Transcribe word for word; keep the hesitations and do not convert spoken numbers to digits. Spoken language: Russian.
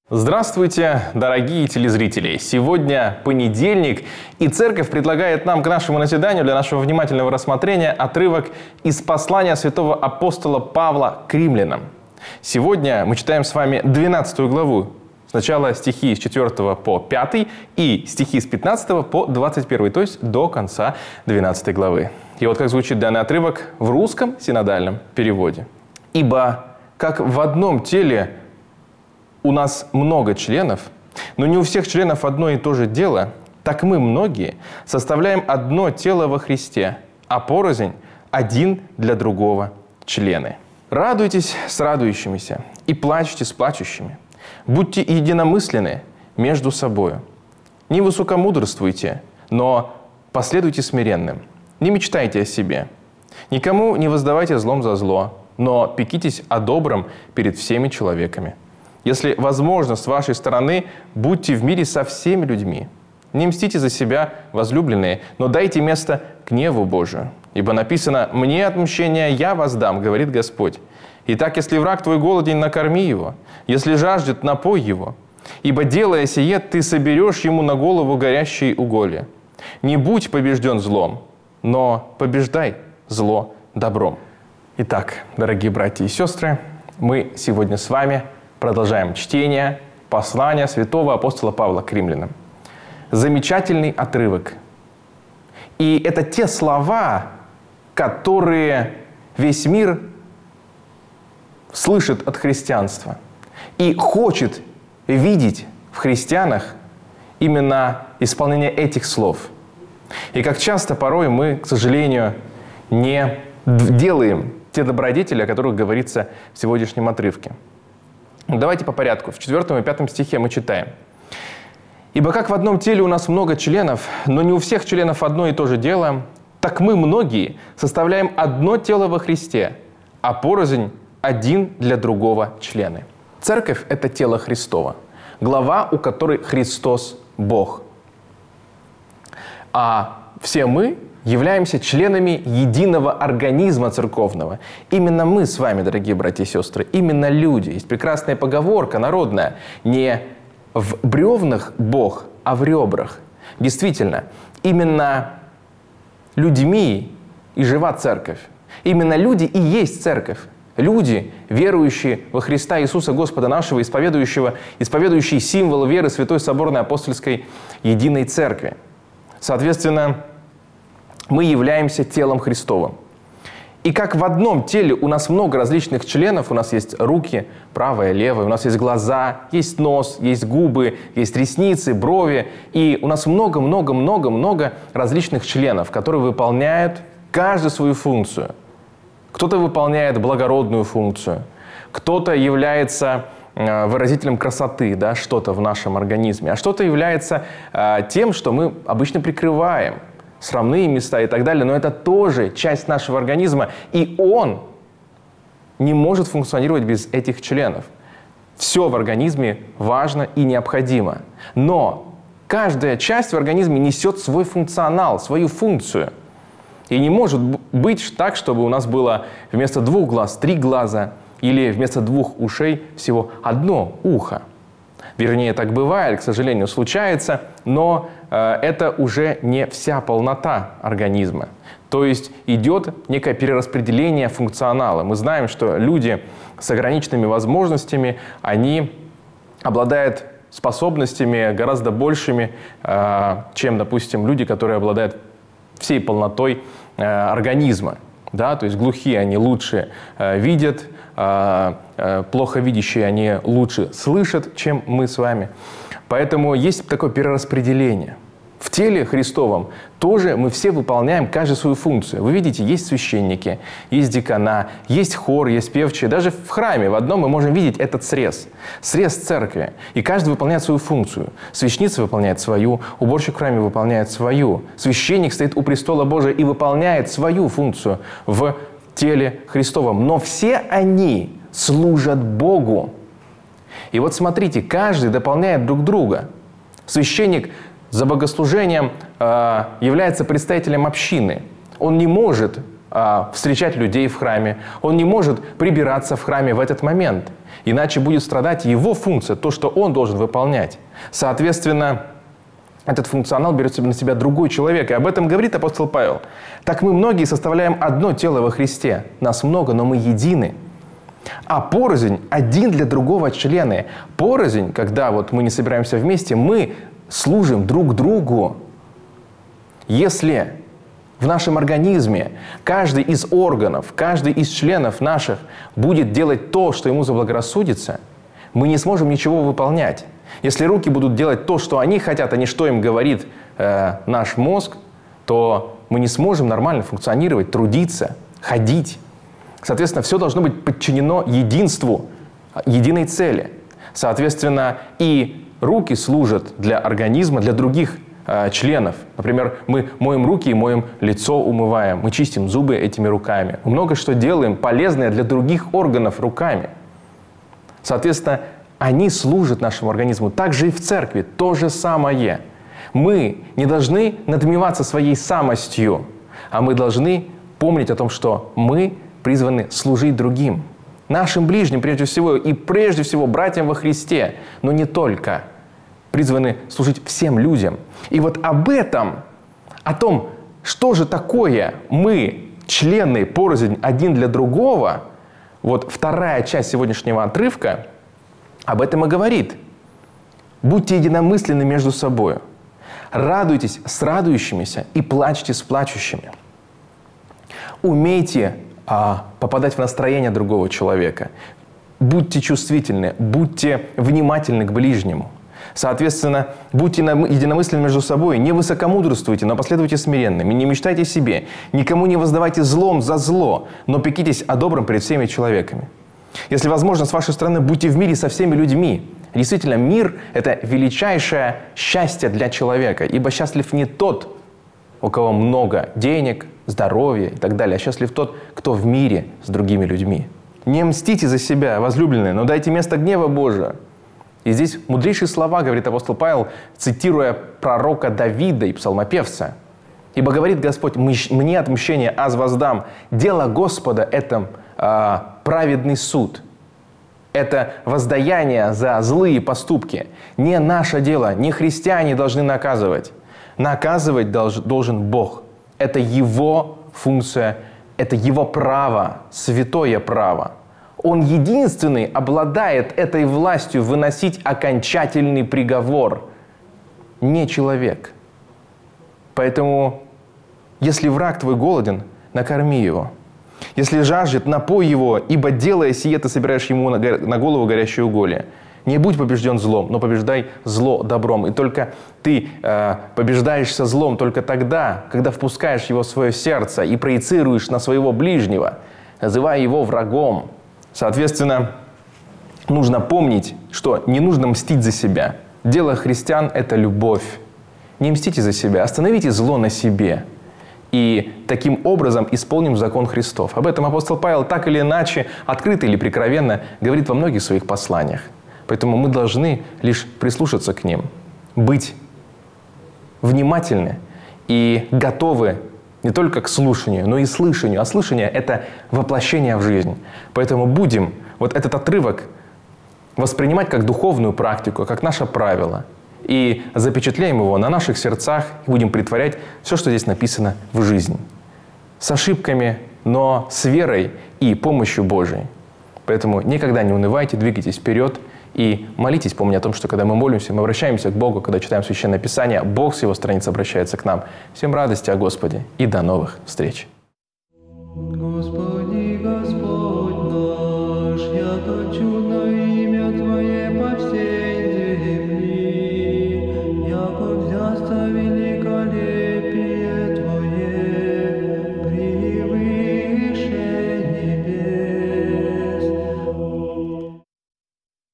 Здравствуйте, дорогие телезрители! Сегодня понедельник, и Церковь предлагает нам к нашему назиданию, для нашего внимательного рассмотрения, отрывок из послания святого апостола Павла к римлянам. Сегодня мы читаем с вами двенадцатую главу. Сначала стихи с четвёртого по пятый и стихи с пятнадцатого по двадцать первый, то есть до конца двенадцатой главы. И вот как звучит данный отрывок в русском синодальном переводе. «Ибо как в одном теле у нас много членов, но не у всех членов одно и то же дело, так мы, многие, составляем одно тело во Христе, а порознь один для другого члены. Радуйтесь с радующимися и плачьте с плачущими. Будьте единомысленны между собою. Не высокомудрствуйте, но последуйте смиренным. Не мечтайте о себе. Никому не воздавайте злом за зло, но пекитесь о добром перед всеми человеками. Если возможно с вашей стороны, будьте в мире со всеми людьми. Не мстите за себя, возлюбленные, но дайте место гневу Божию. Ибо написано: «Мне отмщение я воздам, говорит Господь. Итак, если враг твой голоден, накорми его, если жаждет, напой его. Ибо, делая сие, ты соберешь ему на голову горящие уголья. Не будь побежден злом, но побеждай зло добром». Итак, дорогие братья и сестры, мы сегодня с вами продолжаем чтение послания святого апостола Павла к римлянам. Замечательный отрывок. И это те слова, которые весь мир слышит от христианства и хочет видеть в христианах именно исполнение этих слов. И как часто порой мы, к сожалению, не делаем те добродетели, о которых говорится в сегодняшнем отрывке. Давайте по порядку. В четвёртом и пятом стихе мы читаем: «Ибо как в одном теле у нас много членов, но не у всех членов одно и то же дело, так мы, многие, составляем одно тело во Христе, а порознь один для другого члены». Церковь – это тело Христово, глава, у которой Христос – Бог. А все мы являемся членами единого организма церковного. Именно мы с вами, дорогие братья и сестры, именно люди. Есть прекрасная поговорка народная: не в бревнах Бог, а в ребрах. Действительно, именно людьми и жива церковь. Именно люди и есть церковь. Люди, верующие во Христа Иисуса Господа нашего, исповедующего, исповедующие символы веры Святой Соборной Апостольской Единой Церкви. Соответственно, мы являемся телом Христовым. И как в одном теле у нас много различных членов, у нас есть руки, правая, левая, у нас есть глаза, есть нос, есть губы, есть ресницы, брови. И у нас много-много-много-много различных членов, которые выполняют каждую свою функцию. Кто-то выполняет благородную функцию, кто-то является выразителем красоты, да, что-то в нашем организме, а что-то является э, тем, что мы обычно прикрываем, срамные места и так далее, но это тоже часть нашего организма, и он не может функционировать без этих членов. Все в организме важно и необходимо, но каждая часть в организме несет свой функционал, свою функцию. И не может быть так, чтобы у нас было вместо двух глаз три глаза или вместо двух ушей всего одно ухо. Вернее, так бывает, к сожалению, случается, но э, это уже не вся полнота организма. То есть идет некое перераспределение функционала. Мы знаем, что люди с ограниченными возможностями, они обладают способностями гораздо большими, э, чем, допустим, люди, которые обладают всей полнотой э, организма. Да? То есть глухие они лучше э, видят, плохо видящие они лучше слышат, чем мы с вами. Поэтому есть такое перераспределение. В теле Христовом тоже мы все выполняем каждую свою функцию. Вы видите, есть священники, есть дьякона, есть хор, есть певчие. Даже в храме в одном мы можем видеть этот срез. Срез церкви. И каждый выполняет свою функцию. Священница выполняет свою, уборщик в храме выполняет свою. Священник стоит у престола Божия и выполняет свою функцию в теле Христовом. Но все они служат Богу. И вот смотрите, каждый дополняет друг друга. Священник за богослужением э, является представителем общины. Он не может а, встречать людей в храме, он не может прибираться в храме в этот момент. Иначе будет страдать его функция, то, что он должен выполнять. Соответственно, этот функционал берет на себя другой человек. И об этом говорит апостол Павел. Так мы многие составляем одно тело во Христе. Нас много, но мы едины. А порознь один для другого члены. Порознь, когда вот мы не собираемся вместе, мы служим друг другу. Если в нашем организме каждый из органов, каждый из членов наших будет делать то, что ему заблагорассудится, мы не сможем ничего выполнять. Если руки будут делать то, что они хотят, а не что им говорит э, наш мозг, то мы не сможем нормально функционировать, трудиться, ходить. Соответственно, все должно быть подчинено единству, единой цели. Соответственно, и руки служат для организма, для других э, членов. Например, мы моем руки и моем лицо, умываем. Мы чистим зубы этими руками. Мы много что делаем полезное для других органов руками. Соответственно, они служат нашему организму. Также и в церкви то же самое. Мы не должны надмеваться своей самостью, а мы должны помнить о том, что мы призваны служить другим. Нашим ближним прежде всего и прежде всего братьям во Христе, но не только. Призваны служить всем людям. И вот об этом, о том, что же такое мы, члены порознь один для другого, вот вторая часть сегодняшнего отрывка об этом и говорит. Будьте единомысленны между собой. Радуйтесь с радующимися и плачьте с плачущими. Умейте а, попадать в настроение другого человека. Будьте чувствительны, будьте внимательны к ближнему. Соответственно, будьте единомысленны между собой, не высокомудрствуйте, но последуйте смиренными, не мечтайте себе, никому не воздавайте злом за зло, но пекитесь о добром перед всеми человеками. Если возможно, с вашей стороны, будьте в мире со всеми людьми. Действительно, мир – это величайшее счастье для человека, ибо счастлив не тот, у кого много денег, здоровья и так далее, а счастлив тот, кто в мире с другими людьми. Не мстите за себя, возлюбленные, но дайте место гнева Божия. И здесь мудрейшие слова, говорит апостол Павел, цитируя пророка Давида и псалмопевца. «Ибо говорит Господь, мне отмщение аз воздам, дело Господа – это э, праведный суд». Это воздаяние за злые поступки. Не наше дело, не христиане должны наказывать. Наказывать долж, должен Бог. Это Его функция, это Его право, святое право. Он единственный обладает этой властью выносить окончательный приговор, не человек. Поэтому, если враг твой голоден, накорми его. Если жаждет, напой его, ибо, делая сие, ты собираешь ему на голову горящие уголья. Не будь побежден злом, но побеждай зло добром. И только ты э, побеждаешься злом только тогда, когда впускаешь его в свое сердце и проецируешь на своего ближнего, называя его врагом. Соответственно, нужно помнить, что не нужно мстить за себя. Дело христиан – это любовь. Не мстите за себя, остановите зло на себе. И таким образом исполним закон Христов. Об этом апостол Павел так или иначе, открыто или прикровенно, говорит во многих своих посланиях. Поэтому мы должны лишь прислушаться к ним, быть внимательны и готовы не только к слушанию, но и слышанию. А слышание – это воплощение в жизнь. Поэтому будем вот этот отрывок воспринимать как духовную практику, как наше правило. И запечатлеем его на наших сердцах и будем претворять все, что здесь написано, в жизнь. С ошибками, но с верой и помощью Божией. Поэтому никогда не унывайте, двигайтесь вперед и молитесь, помня о том, что когда мы молимся, мы обращаемся к Богу, когда читаем Священное Писание, Бог с Его страниц обращается к нам. Всем радости о Господе и до новых встреч!